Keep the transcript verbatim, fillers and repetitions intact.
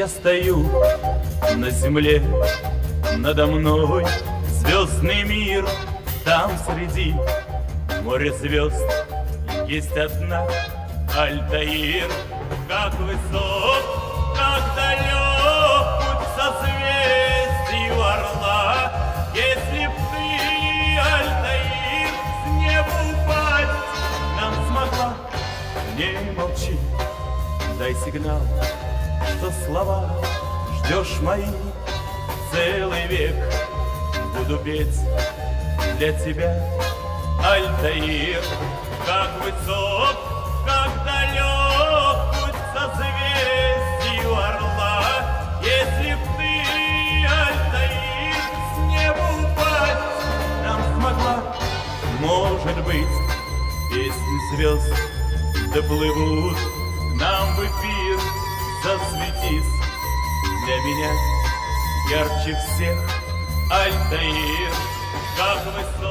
я стою на земле, надо мной звездный мир. Там среди моря звезд есть одна Альтаир. Как высок, как далек путь созвездий у орла. Если б ты, Альтаир, с неба упасть нам смогла, не молчи, дай сигнал, что слова ждешь мои. Целый век буду петь для тебя, Альтаир. Как высок, как далек путь созвездий у орла. Если б ты, Альтаир, с неба упасть нам смогла, может быть, песни звезд доплывут к нам в эфир. Засветись для меня ярче всех, Альтаир. Как высок